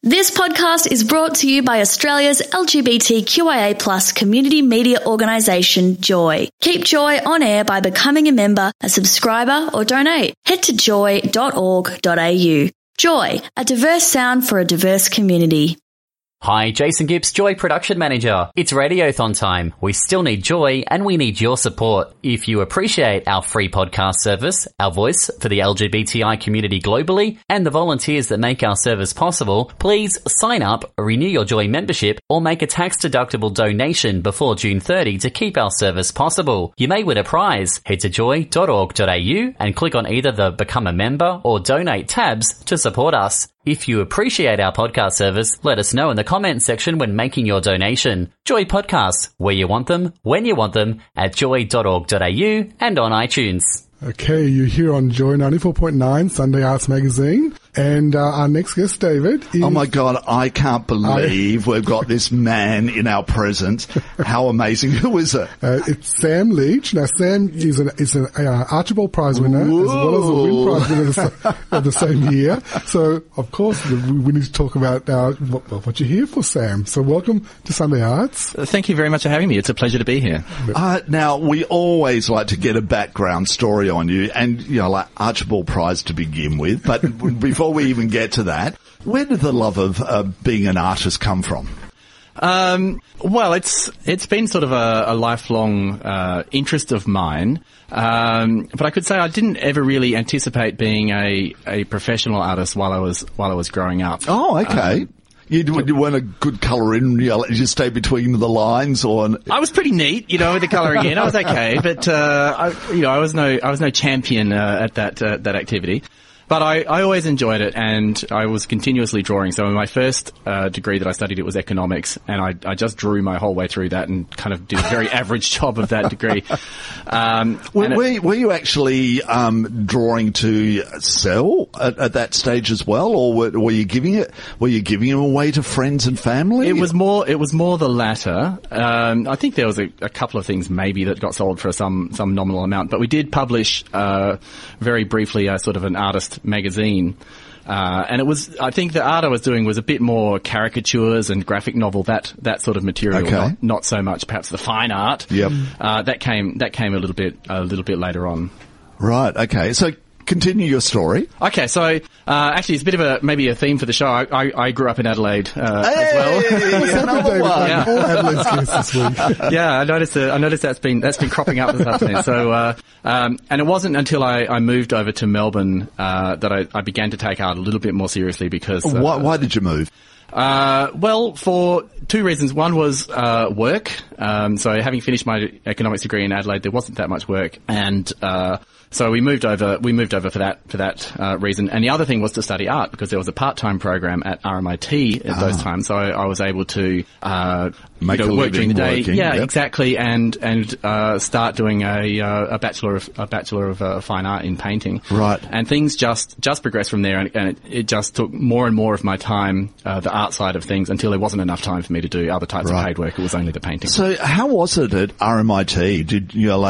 This podcast is brought to you by Australia's LGBTQIA+ community media organisation, Joy. Keep Joy on air by becoming a member, a subscriber or donate. Head to joy.org.au. Joy, a diverse sound for a diverse community. Hi, Jason Gibbs, Joy Production Manager. It's Radiothon time. We still need Joy and we need your support. If you appreciate our free podcast service, our voice for the LGBTI community globally, and the volunteers that make our service possible, please sign up, renew your Joy membership, or make a tax-deductible donation before June 30 to keep our service possible. You may win a prize. Head to joy.org.au and click on either the Become a Member or Donate tabs to support us. If you appreciate our podcast service, let us know in the comments section when making your donation. Joy Podcasts, where you want them, when you want them, at joy.org.au and on iTunes. Okay, you're here on Joy 94.9 Sunday Arts Magazine, and our next guest, David, is... Oh my God, I can't believe we've got this man in our presence. How amazing. Who is it? It's Sam Leach. Now, Sam is an Archibald Prize winner, as well as a Wynne Prize winner of the same year. So, of course, we need to talk about what you're here for, Sam. So welcome to Sunday Arts. Thank you very much for having me. It's a pleasure to be here. Now, we always like to get a background story on you, and, like Archibald Prize to begin with. But before we even get to that, where did the love of being an artist come from? Well, it's been sort of a lifelong interest of mine, but I could say I didn't ever really anticipate being a professional artist while I was growing up. Oh, okay. You weren't a good colour in, you stay between the lines, or... I was pretty neat, with the colouring in. I was okay, but I was no champion at that activity. But I always enjoyed it, and I was continuously drawing. So in my first degree that I studied, it was economics, and I just drew my whole way through that and kind of did a very average job of that degree. Were you actually drawing to sell at that stage as well, or were you giving them away to friends and family? It was more the latter. I think there was a couple of things maybe that got sold for some nominal amount, but we did publish very briefly a sort of an artist magazine, and it was, I think the art I was doing was a bit more caricatures and graphic novel, that sort of material. Okay. Not so much perhaps the fine art. Yep. That came a little bit later on. Right. Okay. So continue your story. Okay, so actually, it's a bit of maybe a theme for the show. I grew up in Adelaide as well. Yeah. All Adelaide's guests this week. Yeah, I noticed that's been cropping up this afternoon. So, and it wasn't until I moved over to Melbourne that I began to take art a little bit more seriously because. Why did you move? Well, for two reasons. One was work. So having finished my economics degree in Adelaide, there wasn't that much work, and so we moved over for that reason. And the other thing was to study art, because there was a part-time program at RMIT at those times. So I was able to work during the day. Yep. Exactly, and start doing a bachelor of fine art in painting. Right. And things just progressed from there, and it just took more and more of my time, the art side of things, until there wasn't enough time for me to do other types of paid work. It was only the painting. So how was it at RMIT? Did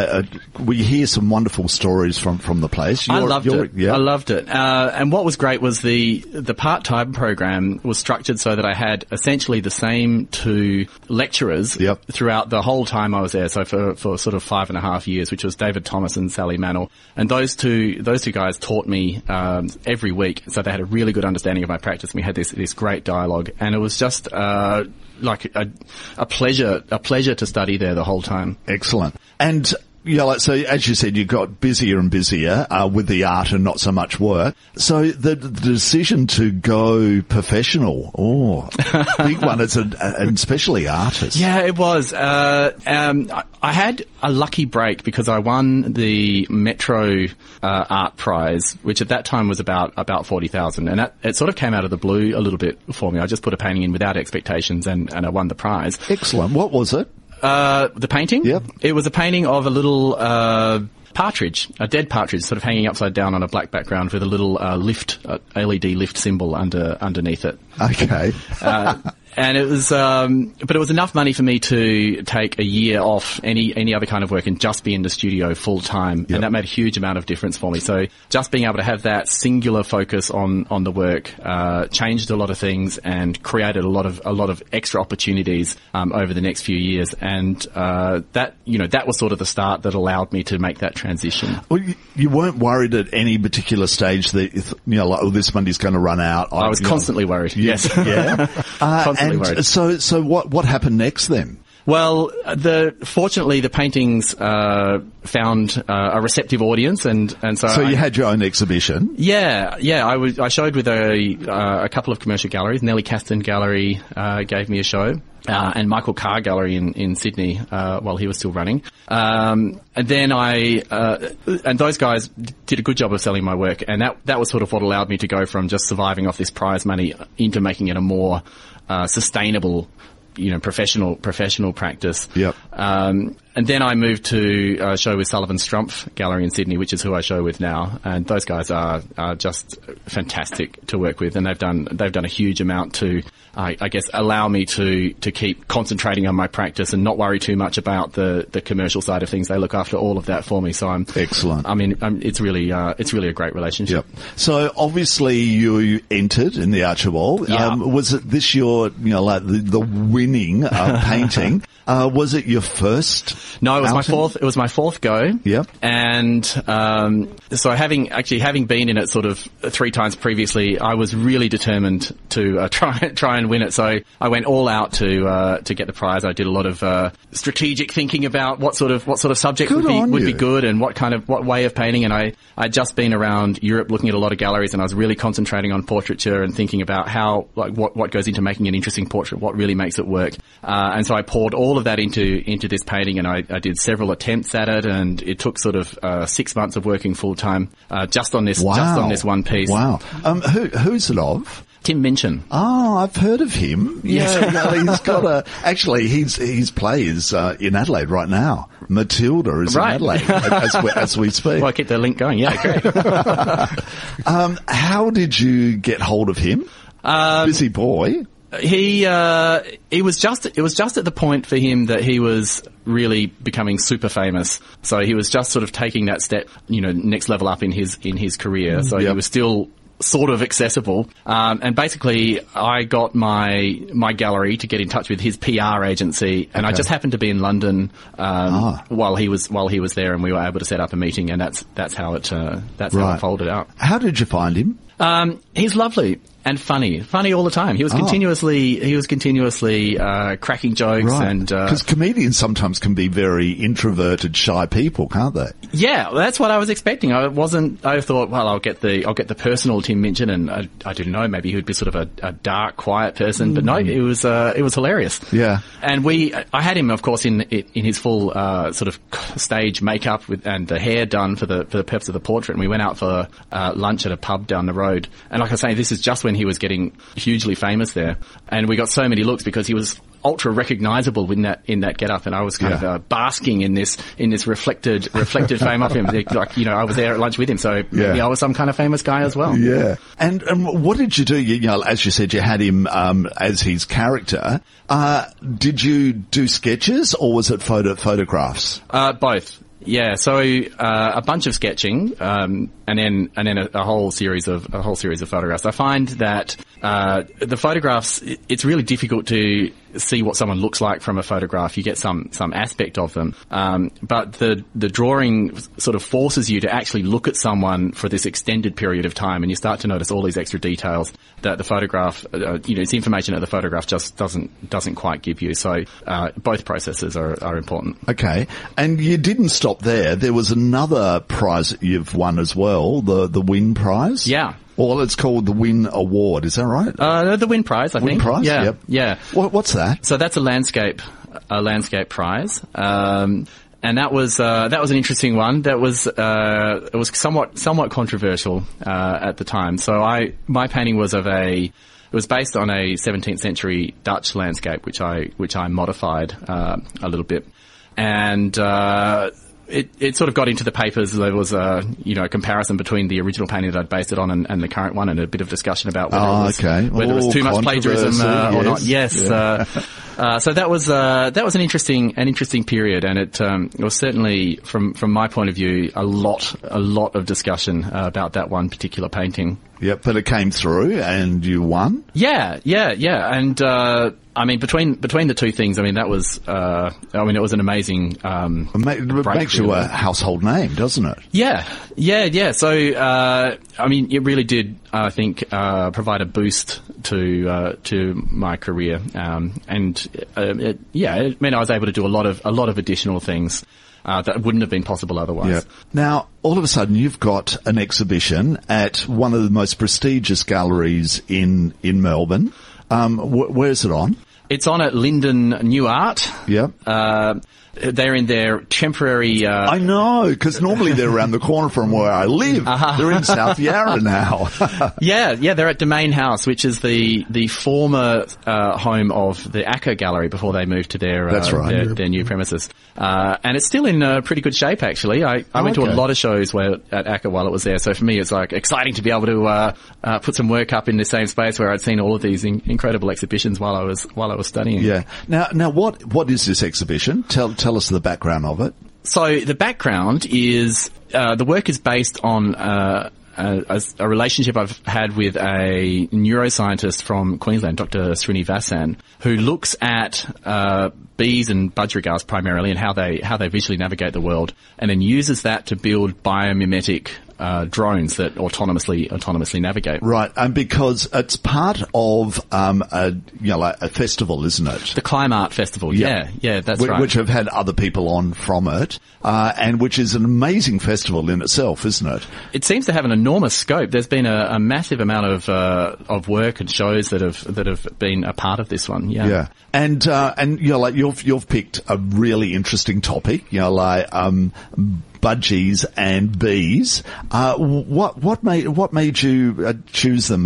we hear some wonderful stories from the place? I loved it. Yeah. I loved it. And what was great was the part-time program was structured so that I had essentially the same two lecturers throughout the whole time I was there. So for sort of 5.5 years, which was David Thomas and Sally Mannell. And those two guys taught me every week. So they had a really good understanding of my practice. And we had this great dialogue, and it was just like a pleasure to study there the whole time. Excellent. And so as you said, you got busier and busier with the art and not so much work. So the decision to go professional, big one, and especially artists. Yeah, it was. I had a lucky break because I won the Metro Art Prize, which at that time was about $40,000, and it sort of came out of the blue a little bit for me. I just put a painting in without expectations, and I won the prize. Excellent. What was it? The painting? Yep. It was a painting of a little partridge, a dead partridge, sort of hanging upside down on a black background with a little LED lift symbol underneath it. Okay. And it was, but it was enough money for me to take a year off any other kind of work and just be in the studio full time. Yep. And that made a huge amount of difference for me. So just being able to have that singular focus on the work, changed a lot of things and created a lot of extra opportunities, over the next few years. And, that was sort of the start that allowed me to make that transition. Well, you weren't worried at any particular stage that, this money's going to run out. I was constantly worried. Yes. Yeah. And so what happened next then? Well, fortunately the paintings found a receptive audience, and so you had your own exhibition. Yeah. I showed with a couple of commercial galleries. Nellie Caston Gallery gave me a show. And Michael Carr Gallery in Sydney, while he was still running. And then and those guys did a good job of selling my work, and that was sort of what allowed me to go from just surviving off this prize money into making it a more sustainable, professional practice. Yep. And then I moved to show with Sullivan Strumpf Gallery in Sydney, which is who I show with now. And those guys are just fantastic to work with, and they've done a huge amount to, I guess, allow me to keep concentrating on my practice and not worry too much about the commercial side of things. They look after all of that for me. So I'm excellent. I mean, it's really a great relationship. Yep. So obviously you entered in the Archibald. Yeah. Was it this your, the winning painting? Was it your first? No, it was my fourth. It was my fourth go. Yep. And so having been in it sort of 3 times previously, I was really determined to try and win it. So I went all out to get the prize. I did a lot of strategic thinking about what sort of subject would be good and what way of painting. And I'd just been around Europe looking at a lot of galleries, and I was really concentrating on portraiture and thinking about how what goes into making an interesting portrait, what really makes it work. And so I poured all of that into this painting, and I did several attempts at it, and it took sort of 6 months of working full time just on this one piece. Wow. Who's it of? Tim Minchin. Oh, I've heard of him. Yes. Yeah, he's got actually his play is in Adelaide right now. Matilda is right. in Adelaide as we speak. Well, I keep the link going. Yeah, great. How did you get hold of him? Busy boy. It was just at the point for him that he was really becoming super famous. So he was just sort of taking that step, next level up in his career. So he was still sort of accessible. And basically I got my gallery to get in touch with his PR agency, and I just happened to be in London, while he was there, and we were able to set up a meeting, and that's how it folded out. How did you find him? He's lovely. And funny all the time. He was continuously cracking jokes, and because comedians sometimes can be very introverted, shy people, can't they? Yeah, well, that's what I was expecting. I thought, well, I'll get the personal Tim Minchin, and I didn't know, maybe he would be sort of a dark, quiet person, but no, it was hilarious. Yeah. And I had him, of course, in his full sort of stage makeup and the hair done for the purpose of the portrait, and we went out for lunch at a pub down the road. And like I say, this is just when he was getting hugely famous there, and we got so many looks because he was ultra recognizable in that getup, and I was kind of basking in this reflected fame of him. I was there at lunch with him, so maybe I was some kind of famous guy as well. Yeah. And what did you do? As you said, you had him as his character. Did you do sketches, or was it photographs? Both. Yeah, so a bunch of sketching, and then a whole series of photographs. I find that the photographs, it's really difficult to see what someone looks like from a photograph. You get some aspect of them, but the drawing sort of forces you to actually look at someone for this extended period of time, and you start to notice all these extra details that the photograph, it's information that the photograph just doesn't quite give you. So both processes are important. Okay, and you didn't stop there. There was another prize that you've won as well, the Win Prize. Yeah. Or it's called the Win Award, is that right? The Win Prize, I think. Win Prize? Yeah. Yep. Yeah. What's that? So that's a landscape prize. And that was an interesting one. It was somewhat controversial, at the time. So my painting was it was based on a 17th century Dutch landscape, which I modified, a little bit. And, it sort of got into the papers. There was a comparison between the original painting that I'd based it on and the current one, and a bit of discussion about whether it was too much plagiarism or not. Yes. So that was an interesting period, and it was certainly from my point of view a lot of discussion about that one particular painting. Yep, but it came through and you won? Yeah. And, between the two things, that was, it was an amazing, it makes you a household name, doesn't it? Yeah. So, it really did, I think, provide a boost to my career. It meant I was able to do a lot of additional things. That wouldn't have been possible otherwise. Yeah. Now, all of a sudden, you've got an exhibition at one of the most prestigious galleries in Melbourne. Where's it on? It's on at Linden New Art. Yeah. They're in their temporary... I know, because normally they're around the corner from where I live. They're in South Yarra now. Yeah, they're at Domain House, which is the former home of the Acker Gallery before they moved to their new premises. And it's still in pretty good shape, actually. I went to a lot of shows at Acker while it was there, so for me it's like exciting to be able to put some work up in the same space where I'd seen all of these incredible exhibitions while I was studying. Yeah. Now what is this exhibition? Tell us the background of it. So the background is the work is based on a relationship I've had with a neuroscientist from Queensland, Dr. Srinivasan, who looks at bees and budgerigars primarily and how they visually navigate the world, and then uses that to build biomimetic drones that autonomously navigate. Right, and because it's part of a festival, isn't it? The Climb Art Festival. Yeah, that's right. Which have had other people on from it, and which is an amazing festival in itself, isn't it? It seems to have an enormous scope. There's been a massive amount of work and shows that have been a part of this one. Yeah. And you've picked a really interesting topic. Budgies and bees. What made you choose them?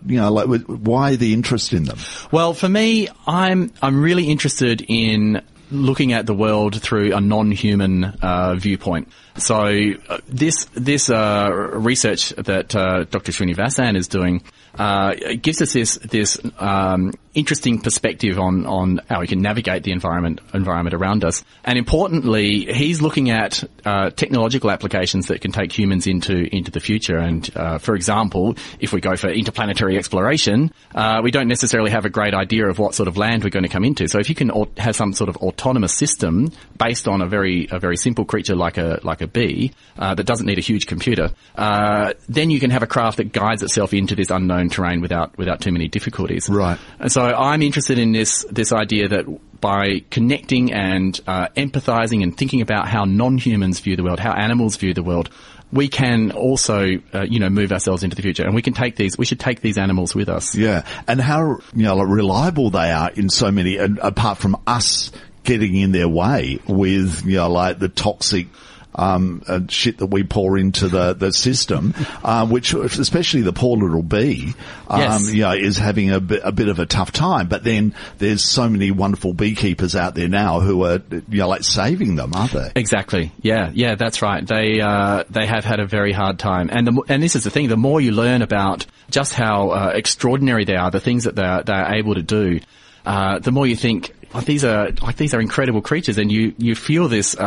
Why the interest in them? Well, for me, I'm really interested in looking at the world through a non-human viewpoint. So this research that Dr. Srinivasan is doing gives us this interesting perspective on how we can navigate the environment around us. And importantly, he's looking at technological applications that can take humans into the future. And for example, if we go for interplanetary exploration, we don't necessarily have a great idea of what sort of land we're going to come into. So if you can have some sort of autonomous system based on a very simple creature like a bee that doesn't need a huge computer, then you can have a craft that guides itself into this unknown terrain without too many difficulties. Right. And so I'm interested in this idea that by connecting and empathizing and thinking about how non-humans view the world, how animals view the world, we can also, move ourselves into the future, and we should take these animals with us. Yeah. And how, reliable they are in so many, and apart from us getting in their way with, the toxic shit that we pour into the system, which especially the poor little bee, is having a bit of a tough time. But then there's so many wonderful beekeepers out there now who are, saving them, aren't they? Exactly. Yeah, that's right. They have had a very hard time. And this is the thing, the more you learn about just how extraordinary they are, the things that they're able to do, the more you think, these are incredible creatures, and you feel this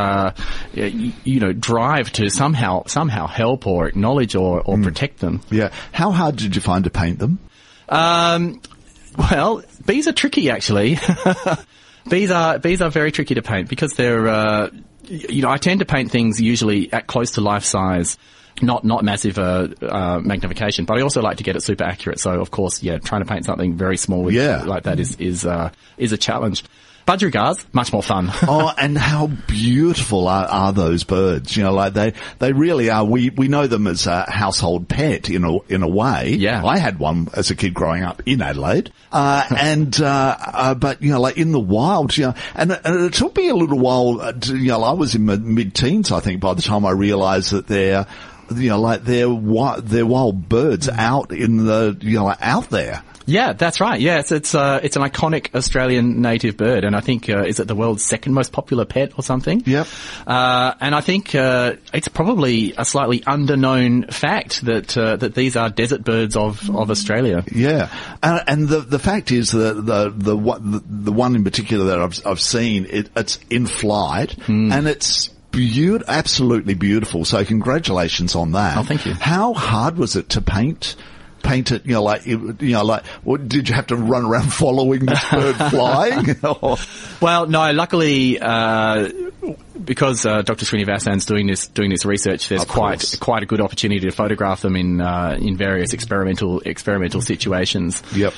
drive to somehow help or acknowledge or protect them. Yeah. How hard did you find to paint them? Well, bees are tricky, actually. Bees are very tricky to paint because they're I tend to paint things usually at close to life size. Not massive magnification, but I also like to get it super accurate. So of course, trying to paint something very small like that is a challenge. Budgerigars, much more fun. Oh, and how beautiful are those birds? They really are. We know them as a household pet in a way. Yeah. I had one as a kid growing up in Adelaide. But in the wild, and it took me a little while I was in my mid-teens, I think, by the time I realized that they're wild birds out in out there. Yeah, that's right. Yes, it's an iconic Australian native bird, and I think is it the world's second most popular pet or something? Yep. And I think it's probably a slightly underknown fact that these are desert birds of Australia. Yeah, and the fact is that the one in particular that I've seen, it's in flight, and it's absolutely beautiful. So congratulations on that. Oh, thank you. How hard was it to paint it? What, did you have to run around following this bird flying? Well, no. Luckily, because Dr. Srinivasan's doing this research, there's quite a good opportunity to photograph them in various experimental situations. Yep.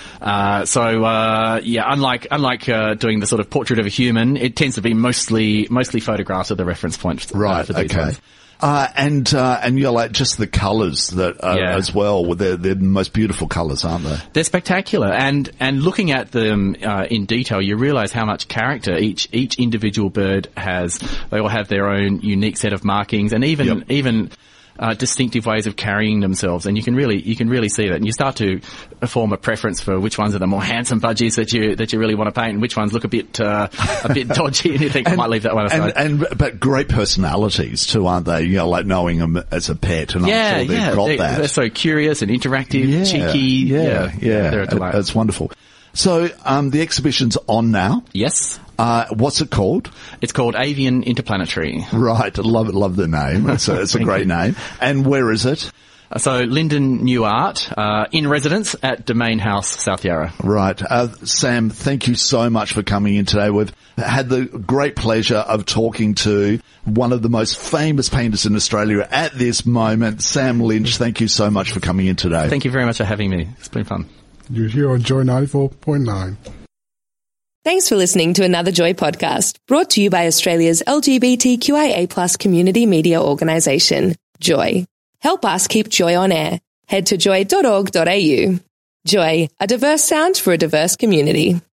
Unlike doing the sort of portrait of a human, it tends to be mostly photographs of the reference point. Right. For these ones. And just the colours that as well. They're the most beautiful colours, aren't they? They're spectacular, and looking at them in detail, you realise how much character each individual bird has. They all have their own unique set of markings, and even distinctive ways of carrying themselves, and you can really see that, and you start to form a preference for which ones are the more handsome budgies that you really want to paint, and which ones look a bit dodgy, and you think I might leave that one aside. But great personalities too, aren't they? Knowing them as a pet, and I'm sure they've got that. They're so curious and interactive, cheeky. They're a delight. That's wonderful. So the exhibition's on now. Yes. What's it called? It's called Avian Interplanetary. Right. Love the name. It's a great name. And where is it? So Lyndon New Art, in residence at Domain House, South Yarra. Right. Sam, thank you so much for coming in today. We've had the great pleasure of talking to one of the most famous painters in Australia at this moment, Sam Lynch. Thank you so much for coming in today. Thank you very much for having me. It's been fun. You're here on Joy 94.9. Thanks for listening to another Joy podcast, brought to you by Australia's LGBTQIA+ community media organisation, Joy. Help us keep Joy on air. Head to joy.org.au. Joy, a diverse sound for a diverse community.